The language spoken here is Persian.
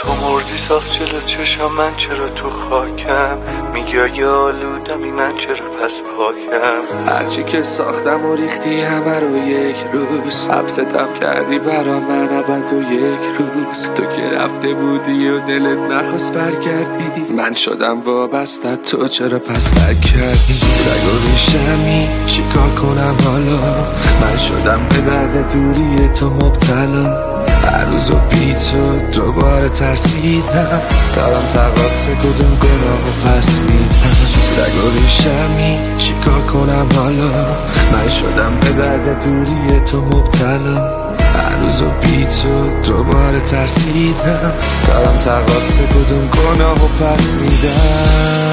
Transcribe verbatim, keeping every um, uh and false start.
تو مردی صاف جلو چشم، من چرا تو خاکم؟ میگی اگه آلودمی من چرا پس پاکم؟ هرچی که ساختم و ریختی همه رو یک روز، حبستم کردی برا من ابد و یک روز. تو که رفته بودی و دلت نخواست برگردی، من شدم وابسته تو چرا پس ترک کردی؟ رگ و ریشمی چیکار کنم حالا؟ من شدم به درد دوری تو مبتلا. هر روز و بی تو دوباره ترسیدم، دارم تقاصه کدوم گناه و پس میدم. رگ و ریشمی چیکار کنم حالا؟ من شدم به درد دوری تو مبتلا. هر روز و بی تو دوباره ترسیدم، دارم تقاصه کدوم گناه و پس میدم.